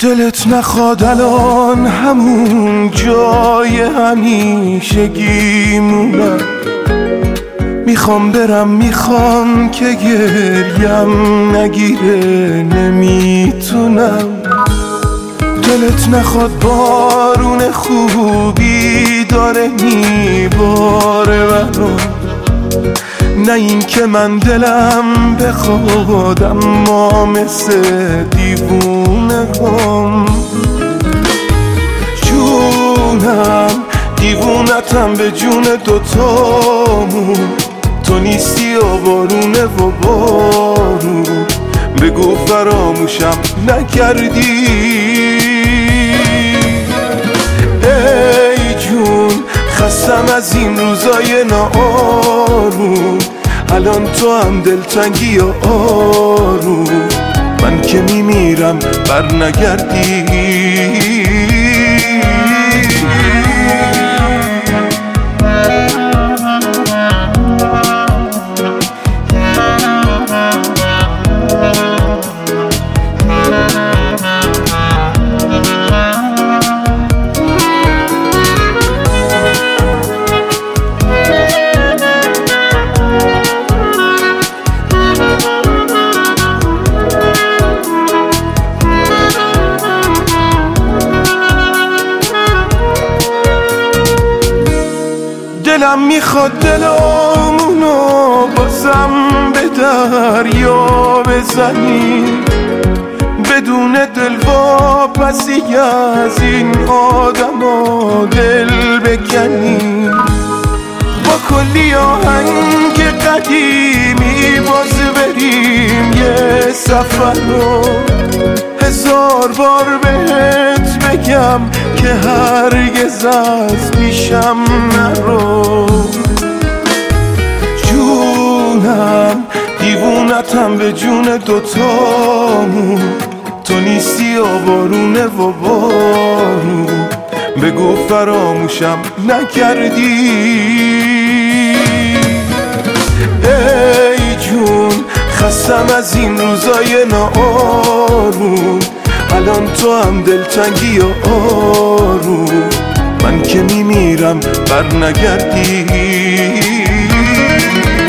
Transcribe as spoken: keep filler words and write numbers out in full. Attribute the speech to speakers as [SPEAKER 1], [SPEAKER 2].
[SPEAKER 1] دلت نخواد الان همون جای همیشگی مونم. میخوام برم، میخوام که گریم نگیره، نمیتونم. دلت نخواد بارون خوبی داره میباره برام، نه این که من دلم بخواد اما مثل دیوونه هم. جونم دیوونتم به جون دوتامون، تو نیستی و بارونه و بارون، بگو فراموشم نکردی. ای جون خستم از این روزای ناآروم، الان تو هم دلتنگی و آروم، من که میمیرم بر نگردی. دلم میخواد دلامونو بازم به دریا بزنی، بدون دل واپسی از این آدما دل بکنی. با کلی آهنگ قدیمی باز بریم یه سفر رو، هزار بار بهت بگم که هرگز از پیشم نرو. جونم دیوونتم به جون دوتامون، تو نیستی و بارونه و بارون، بگو فراموشم نکردی. ای جون خستم از این روزای ناآروم، الان تو هم دلتنگی و آروم، من که میمیرم بر نگردی.